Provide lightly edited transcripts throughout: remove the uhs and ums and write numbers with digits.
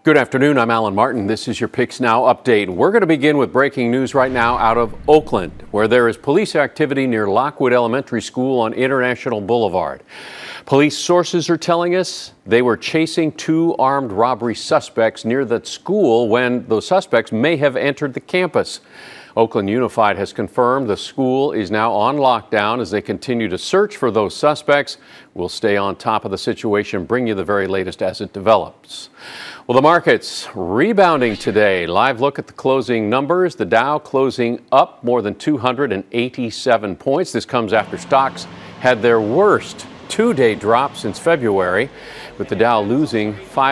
Good afternoon, I'm Alan Martin. This is your Picks Now update. We're going to begin with breaking news right now out of Oakland, where there is police activity near Lockwood Elementary School on International Boulevard. Police sources are telling us they were chasing two armed robbery suspects near that school when those suspects may have entered the campus. Oakland Unified has confirmed the school is now on lockdown as they continue to search for those suspects. We'll stay on top of the situation, bring you the very latest as it develops. Well, the markets rebounding today. Live look at the closing numbers. The Dow closing up more than 287 points. This comes after stocks had their worst two-day drop since February, with the Dow losing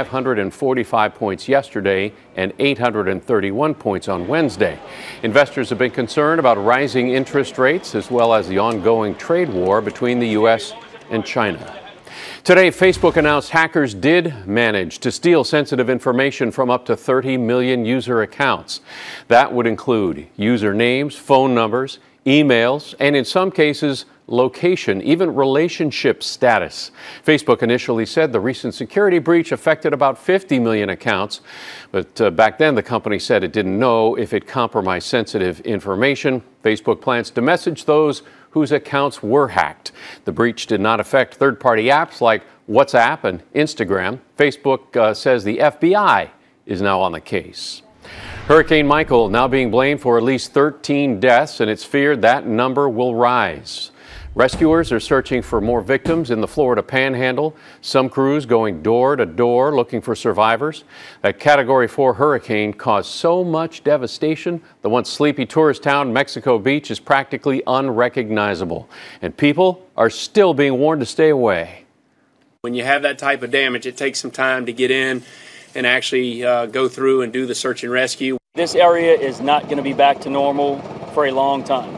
545 points yesterday and 831 points on Wednesday. Investors have been concerned about rising interest rates as well as the ongoing trade war between the U.S. and China. Today, Facebook announced hackers did manage to steal sensitive information from up to 30 million user accounts. That would include user names, phone numbers, emails, and in some cases, location, even relationship status. Facebook initially said the recent security breach affected about 50 million accounts, but back then the company said it didn't know if it compromised sensitive information. Facebook plans to message those whose accounts were hacked. The breach did not affect third-party apps like WhatsApp and Instagram. Facebook says the FBI is now on the case. Hurricane Michael now being blamed for at least 13 deaths, and it's feared that number will rise. Rescuers are searching for more victims in the Florida Panhandle. Some crews going door to door looking for survivors. That Category 4 hurricane caused so much devastation, the once sleepy tourist town Mexico Beach is practically unrecognizable. And people are still being warned to stay away. When you have that type of damage, it takes some time to get in and actually go through and do the search and rescue. This area is not going to be back to normal for a long time.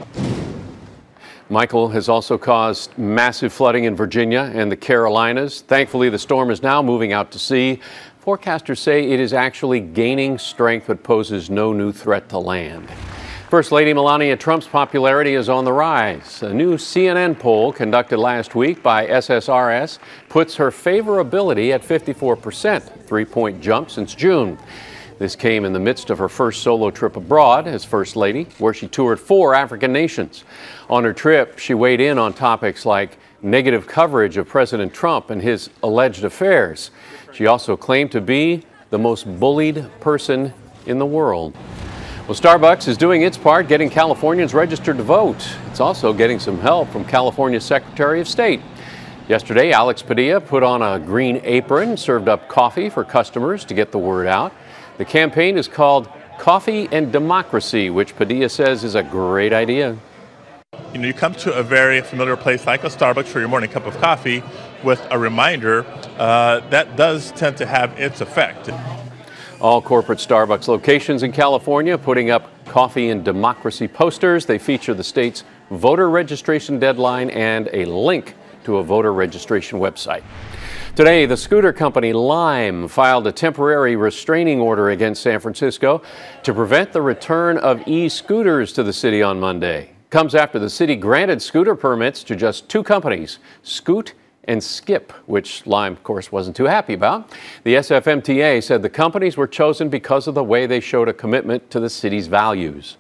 Michael has also caused massive flooding in Virginia and the Carolinas. Thankfully, the storm is now moving out to sea. Forecasters say it is actually gaining strength but poses no new threat to land. First Lady Melania Trump's popularity is on the rise. A new CNN poll conducted last week by SSRS puts her favorability at 54%, a 3-point jump since June. This came in the midst of her first solo trip abroad as First Lady, where she toured 4 African nations. On her trip, she weighed in on topics like negative coverage of President Trump and his alleged affairs. She also claimed to be the most bullied person in the world. Well, Starbucks is doing its part getting Californians registered to vote. It's also getting some help from California's Secretary of State. Yesterday, Alex Padilla put on a green apron, served up coffee for customers to get the word out. The campaign is called Coffee and Democracy, which Padilla says is a great idea. You know, you come to a very familiar place like a Starbucks for your morning cup of coffee with a reminder that does tend to have its effect. All corporate Starbucks locations in California putting up Coffee and Democracy posters. They feature the state's voter registration deadline and a link to a voter registration website. Today, the scooter company Lime filed a temporary restraining order against San Francisco to prevent the return of e-scooters to the city on Monday. Comes after the city granted scooter permits to just 2 companies, Scoot and Skip, which Lime, of course, wasn't too happy about. The SFMTA said the companies were chosen because of the way they showed a commitment to the city's values.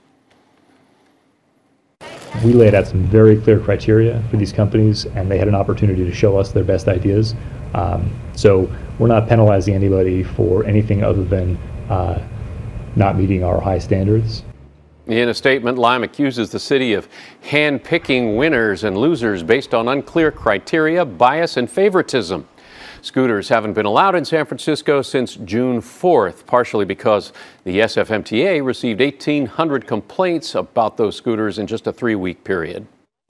We laid out some very clear criteria for these companies, and they had an opportunity to show us their best ideas. So we're not penalizing anybody for anything other than not meeting our high standards. In a statement, Lime accuses the city of hand-picking winners and losers based on unclear criteria, bias, and favoritism. Scooters haven't been allowed in San Francisco since June 4th, partially because the SFMTA received 1,800 complaints about those scooters in just a 3-week period.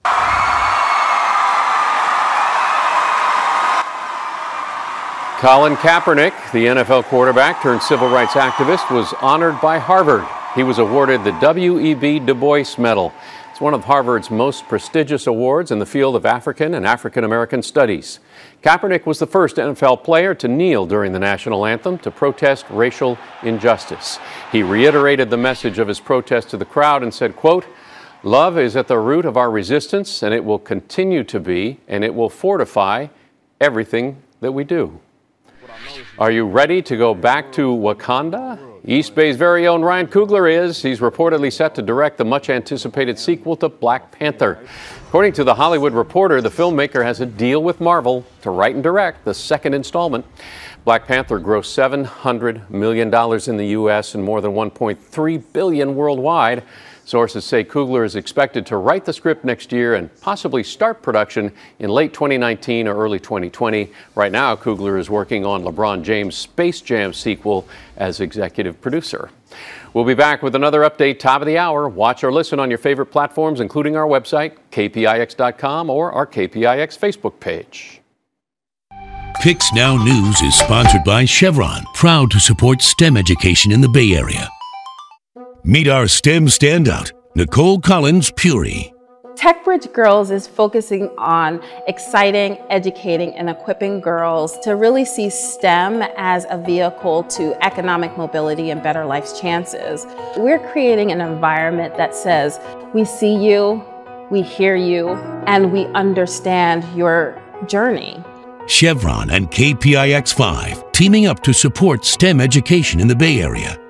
Colin Kaepernick, the NFL quarterback turned civil rights activist, was honored by Harvard. He was awarded the W.E.B. Du Bois Medal. It's one of Harvard's most prestigious awards in the field of African and African American studies. Kaepernick was the first NFL player to kneel during the national anthem to protest racial injustice. He reiterated the message of his protest to the crowd and said, quote, "Love is at the root of our resistance, and it will continue to be, and it will fortify everything that we do." Are you ready to go back to Wakanda? East Bay's very own Ryan Coogler is. He's reportedly set to direct the much-anticipated sequel to Black Panther. According to The Hollywood Reporter, the filmmaker has a deal with Marvel to write and direct the second installment. Black Panther grossed $700 million in the U.S. and more than $1.3 billion worldwide. Sources say Coogler is expected to write the script next year and possibly start production in late 2019 or early 2020. Right now, Coogler is working on LeBron James' Space Jam sequel as executive producer. We'll be back with another update, top of the hour. Watch or listen on your favorite platforms, including our website, kpix.com, or our KPIX Facebook page. PIX Now News is sponsored by Chevron, proud to support STEM education in the Bay Area. Meet our STEM standout, Nicole Collins-Puri. TechBridge Girls is focusing on exciting, educating, and equipping girls to really see STEM as a vehicle to economic mobility and better life's chances. We're creating an environment that says, we see you, we hear you, and we understand your journey. Chevron and KPIX 5 teaming up to support STEM education in the Bay Area.